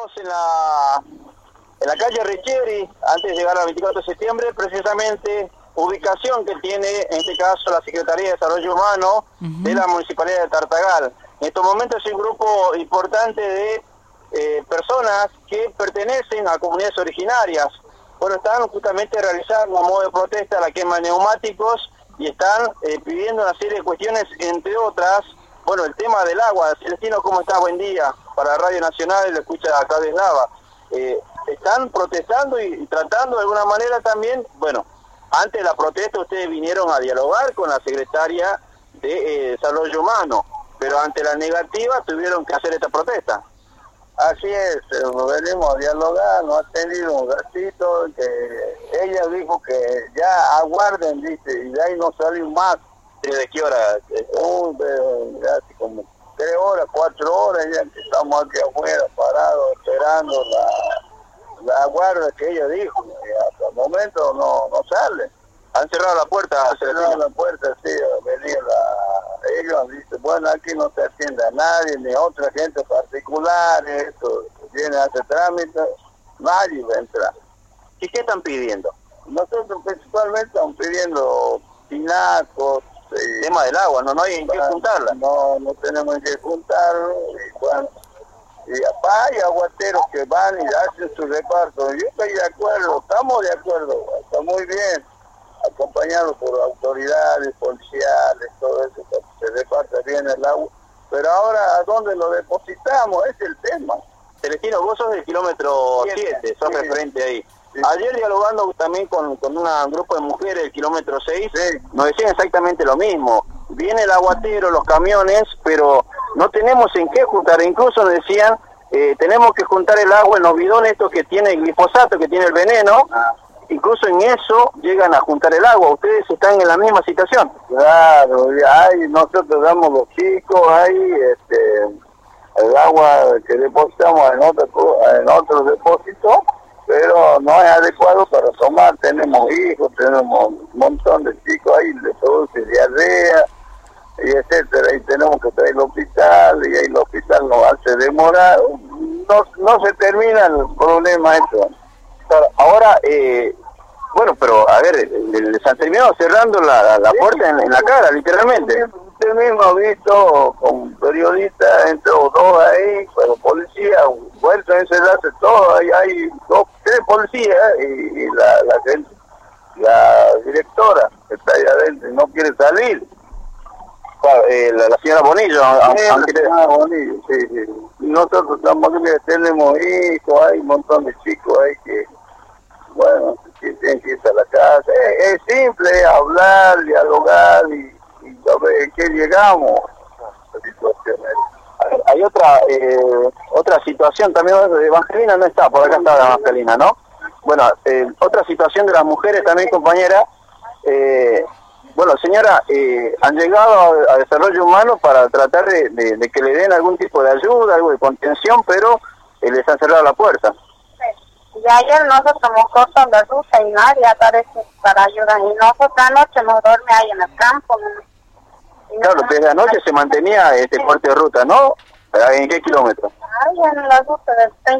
Estamos en la calle Richieri, antes de llegar al 24 de septiembre, precisamente ubicación que tiene, en este caso, la Secretaría de Desarrollo Humano de la Municipalidad de Tartagal. En estos momentos es un grupo importante de personas que pertenecen a comunidades originarias. Bueno, están justamente realizando a modo de protesta la quema de neumáticos y están pidiendo una serie de cuestiones, entre otras, bueno, el tema del agua. Celestino, ¿cómo estás? Buen día. Para Radio Nacional, lo escucha acá de Eslava. Están protestando y tratando de alguna manera también, bueno, antes de la protesta ustedes vinieron a dialogar con la Secretaria de Desarrollo Humano, pero ante la negativa tuvieron que hacer esta protesta. Así es, venimos a dialogar, nos ha tenido un ratito, que ella dijo que ya aguarden, dice, y de ahí no salimos más. ¿Desde qué hora? Hace como 3 horas, 4 horas ya que estamos aquí afuera parados esperando la guardia que ella dijo, y hasta el momento no sale. ¿Han cerrado la puerta? Han cerrado la puerta, sí, ellos dicen, bueno, aquí no se atiende a nadie, ni a otra gente particular, esto, viene a hacer trámites, nadie va a entrar. ¿Y qué están pidiendo? Nosotros principalmente estamos pidiendo pinacos. Tema del agua, no hay en qué juntarla. No tenemos en qué juntarlo, y bueno, y hay aguateros que van y hacen su reparto. Yo estoy de acuerdo, estamos de acuerdo, está muy bien, acompañado por autoridades policiales, todo eso, se reparte bien el agua, pero ahora ¿a dónde lo depositamos? Es el tema. Celestino, vos sos del kilómetro 7, sos referente ahí. Sí. Ayer dialogando también con un grupo de mujeres del kilómetro 6, sí, nos decían exactamente lo mismo. Viene el aguatero, los camiones, pero no tenemos en qué juntar. Incluso nos decían, tenemos que juntar el agua en los bidones estos que tiene el glifosato, que tiene el veneno. Incluso en eso llegan a juntar el agua. ¿Ustedes están en la misma situación? Claro, nosotros damos los chicos, el agua que depositamos en otro depósito, pero no es adecuado para tomar. Tenemos hijos, tenemos un montón de chicos ahí, les produce diarrea, y etcétera, y tenemos que traer al hospital, y ahí el hospital nos hace demorar. No se termina el problema esto. Ahora, bueno, pero a ver, les han terminado cerrando la puerta en la cara, literalmente. Usted mismo ha visto con periodistas, entre los dos ahí, pero policía, vuelto a encerrarse todo, ahí hay 3 policías y la directora que está ahí adentro no quiere salir. La señora Bonillo. Bonillo, sí. Nosotros estamos aquí, tenemos hijos, hay un montón de chicos ahí que, bueno, que tienen que irse a la casa. Es simple, hablar, dialogar y a ver en qué llegamos. Hay otra situación también. Evangelina no está, por acá está Evangelina, ¿no? Bueno, otra situación de las mujeres también, compañera. Bueno, señora, han llegado a Desarrollo Humano para tratar de que le den algún tipo de ayuda, algo de contención, pero les han cerrado la puerta. Sí. Y ayer nosotros nos cortamos la ruta y nadie aparece para ayudar. Y nosotros anoche nos duerme ahí en el campo. Claro, desde anoche se mantenía este corte de ruta, ¿no? ¿En qué kilómetro? Ahí en la ruta del 6.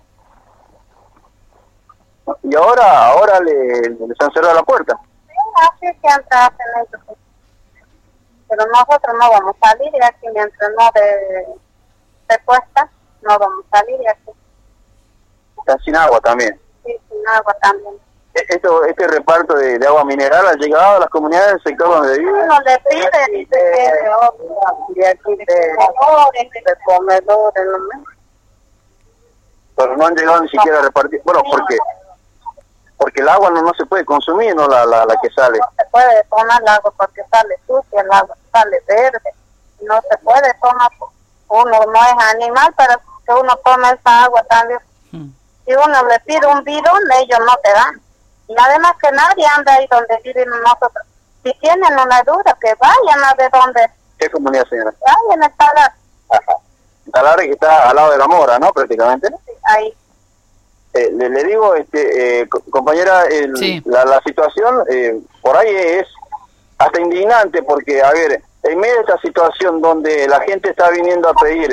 Y ahora les han cerrado la puerta. Así siempre hacen eso. Pero nosotros no vamos a salir de aquí mientras no de puesta, no vamos a salir de aquí. Están sin agua también. Sí, sin agua también. Este reparto de agua mineral ha llegado a las comunidades del sector donde viven. No le piden, dice que de aquí de comedores, ¿no? Pero no han llegado ni siquiera a repartir. Bueno, porque el agua no se puede consumir, ¿no? La que sale. No se puede tomar el agua porque sale sucia, el agua sale verde. No se puede tomar. Uno no es animal, pero que uno toma esa agua también. Si uno le pide un bidón, ellos no te dan. Y además que nadie anda ahí donde vivimos nosotros. Si tienen una duda, que vayan a ver dónde. ¿Qué comunidad, señora? Vayan a estar. Talar, que está al lado de la Mora, ¿no? Prácticamente. Sí, ahí. Le digo, compañera, sí, la situación por ahí es hasta indignante, porque, a ver, en medio de esta situación donde la gente está viniendo a pedir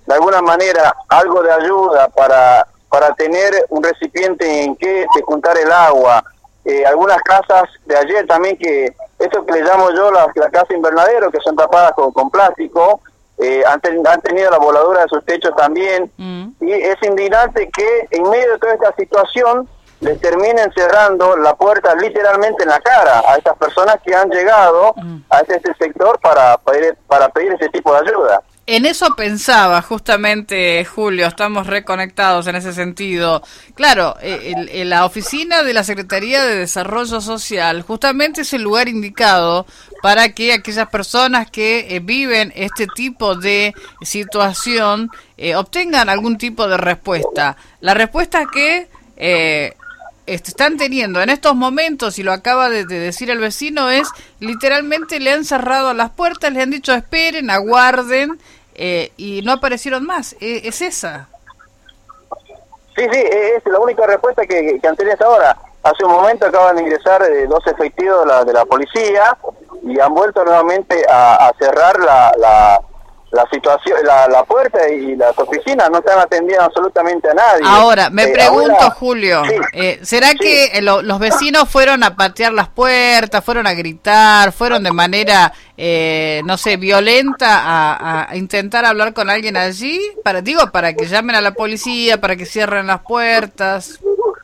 de alguna manera algo de ayuda para tener un recipiente en que juntar el agua. Algunas casas de ayer también, que esto que le llamo yo la casa invernadero, que son tapadas con plástico, han tenido la voladura de sus techos también, y es indignante que en medio de toda esta situación les terminen cerrando la puerta literalmente en la cara a estas personas que han llegado a este sector para pedir ese tipo de ayuda. En eso pensaba justamente, Julio, estamos reconectados en ese sentido. Claro, la oficina de la Secretaría de Desarrollo Social justamente es el lugar indicado para que aquellas personas que viven este tipo de situación obtengan algún tipo de respuesta. La respuesta que están teniendo en estos momentos, y lo acaba de decir el vecino, es literalmente le han cerrado las puertas, le han dicho esperen, aguarden, y no aparecieron más. ¿Es esa? Sí, es la única respuesta que han tenido hasta ahora. Hace un momento acaban de ingresar 2 efectivos de la policía y han vuelto nuevamente a cerrar la situación, la puerta, y las oficinas no están atendiendo absolutamente a nadie. Ahora, me pregunto, ahora, Julio, sí, ¿será que los vecinos fueron a patear las puertas, fueron a gritar, fueron de manera, no sé, violenta a intentar hablar con alguien allí? Para que llamen a la policía, para que cierren las puertas.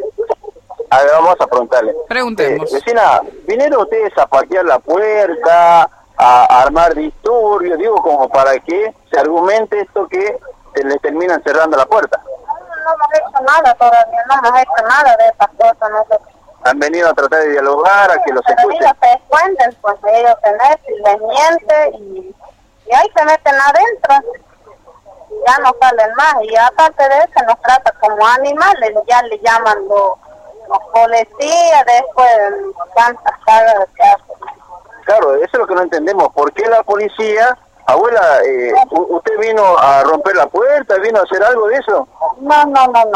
A ver, vamos a preguntarle. Preguntemos. Vecina, ¿vinieron ustedes a patear la puerta, a armar disturbios, digo, como para que se argumente esto que se les terminan cerrando la puerta? No hemos hecho nada todavía, no hemos hecho nada de esas cosas nosotros. Han venido a tratar de dialogar, a que los Pero escuchen. ellos se cuenten, pues ellos se meten, les mienten y ahí se meten adentro. Y ya no salen más. Y aparte de eso nos trata como animales, ya le llaman los policías, después tantas cargas que hacen. Claro, eso es lo que no entendemos. ¿Por qué la policía, abuela, usted vino a romper la puerta, vino a hacer algo de eso? No.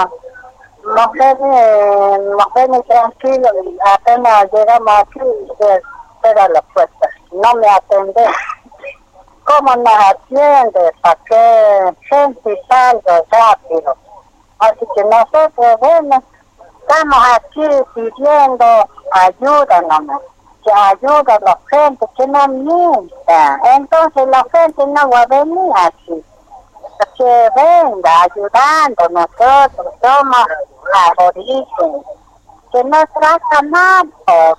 Nos ven tranquilos y apenas llegamos aquí se cierra la puerta. No me atendé. ¿Cómo nos atiende? ¿Para qué gente salga rápido? Así que nosotros, bueno, estamos aquí pidiendo ayuda nomás. Que ayuda a la gente, que no mienta. Entonces la gente no va a venir aquí. Que venga ayudando, nosotros somos aborígenes. Que no trata mal.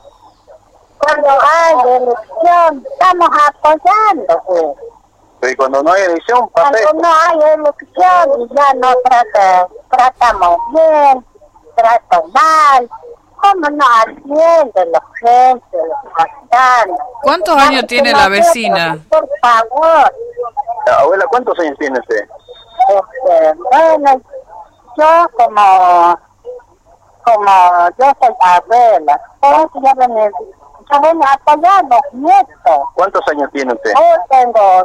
Cuando hay elección, estamos apoyando. Pero cuando no hay elección, pasa Cuando esto. no hay elección, ya no tratamos bien, tratan mal. ¿Cómo no atiende la gente, los paisanos? ¿Cuántos años tiene la vecina? Por favor. Abuela, ¿cuántos años tiene usted? Bueno, yo como yo soy abuela, entonces yo vengo a apoyar a los nietos. ¿Cuántos años tiene usted? Yo tengo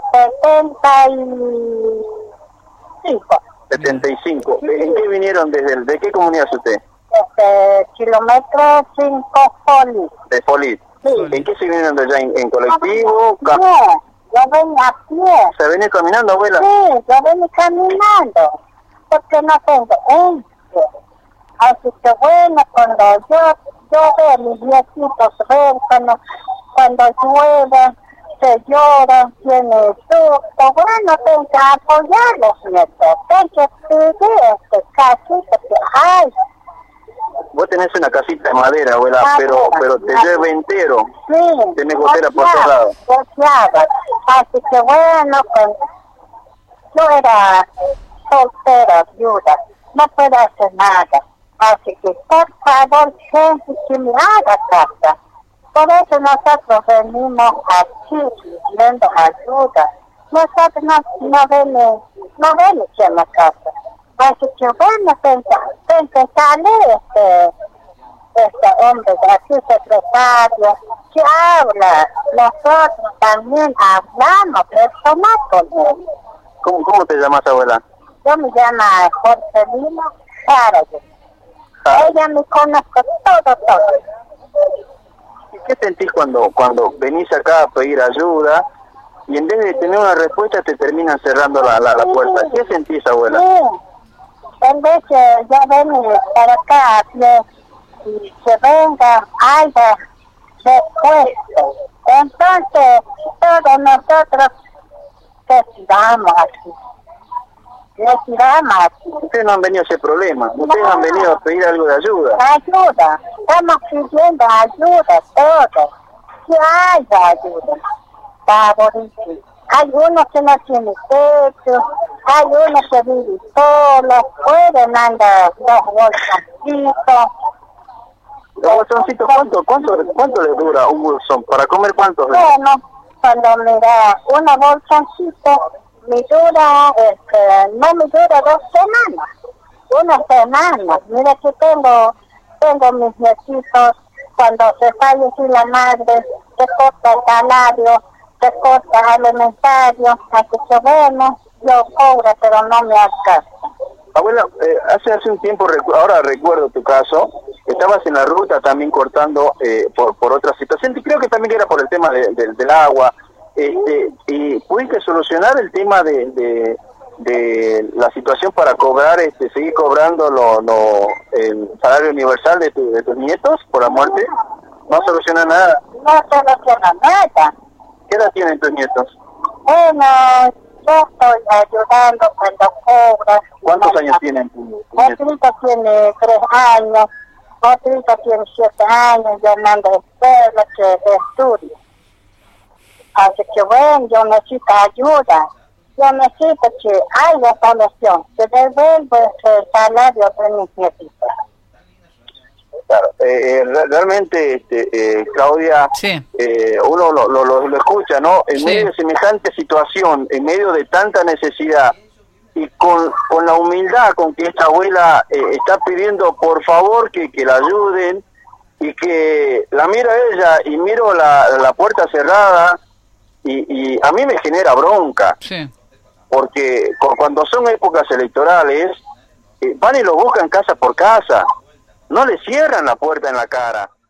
75. 75. ¿En qué vinieron de qué comunidad es usted? Kilómetro 5 Poli. De Polit. Sí. ¿En qué se vinieron de allá? ¿En colectivo? No, yo vengo a pie. ¿Se venía caminando, abuela? Sí, yo vengo caminando, porque no tengo hecho. Así que bueno, cuando yo veo mis viejitos ver, cuando llueve, se lloran, tiene susto, bueno, tengo que apoyarlos, nietos. Tengo que pedir casita que hay. Vos tenés una casita de madera, abuela, pero te llueve entero. Sí. Tenés gotera por todos lados. Así que bueno, pues, yo era soltera, viuda, no puedo hacer nada. Así que por favor, gente, que me haga casa. Por eso nosotros venimos aquí pidiendo ayuda. Nosotros no venimos aquí a la casa. Así que bueno, tengo que salir este hombre de aquí, secretario, que habla. Nosotros también hablamos personal con él. ¿Cómo te llamas, abuela? Yo me llamo Jorgelina Jarabe. Ella me conozco todo. ¿Y qué sentís cuando venís acá a pedir ayuda y en vez de tener una respuesta te terminan cerrando la puerta. ¿Qué sentís, abuela? Sí, en vez de ya venir para acá y que venga algo después, entonces todos nosotros retiramos aquí. Ustedes no han venido a ese problema, ustedes han venido a pedir algo de ayuda. Ayuda, estamos pidiendo ayuda todos, que haya ayuda, favorito. Hay unos que no tienen techo, hay unos que viven solos, pueden andar los bolsoncitos. ¿Los bolsoncitos cuánto les dura un bolsón? ¿Para comer cuántos? Bueno, cuando mira, unos bolsoncitos me dura, no me dura 2 semanas, una semana. Mira que tengo mis nietitos, cuando se falleció la madre, se corta el salario, se corta el alimentario, así que bueno, yo cobro, pero no me alcanza. Abuela, hace un tiempo, ahora recuerdo tu caso, estabas en la ruta también cortando por otra situación, y creo que también era por el tema del agua, y pudiste solucionar el tema de la situación para cobrar, seguir cobrando el salario universal de tus nietos por la muerte. ¿No soluciona nada? No soluciona nada. ¿Qué edad tienen tus nietos? Bueno, yo estoy ayudando cuando cobras. ¿Cuántos años tienen tus nietos? Otrita tiene 3 años, otrita tiene 7 años, yo mando a escuela que estudio. Así que bueno, yo necesito ayuda. Yo necesito que haya solución, que devuelva el salario de mis nietitos. Claro, realmente, Claudia, sí. Uno lo escucha, ¿no? En medio de semejante situación, en medio de tanta necesidad, y con la humildad con que esta abuela está pidiendo por favor que la ayuden, y que la miro a ella y miro la puerta cerrada, y a mí me genera bronca, sí. Porque cuando son épocas electorales, van y lo buscan casa por casa, no le cierran la puerta en la cara.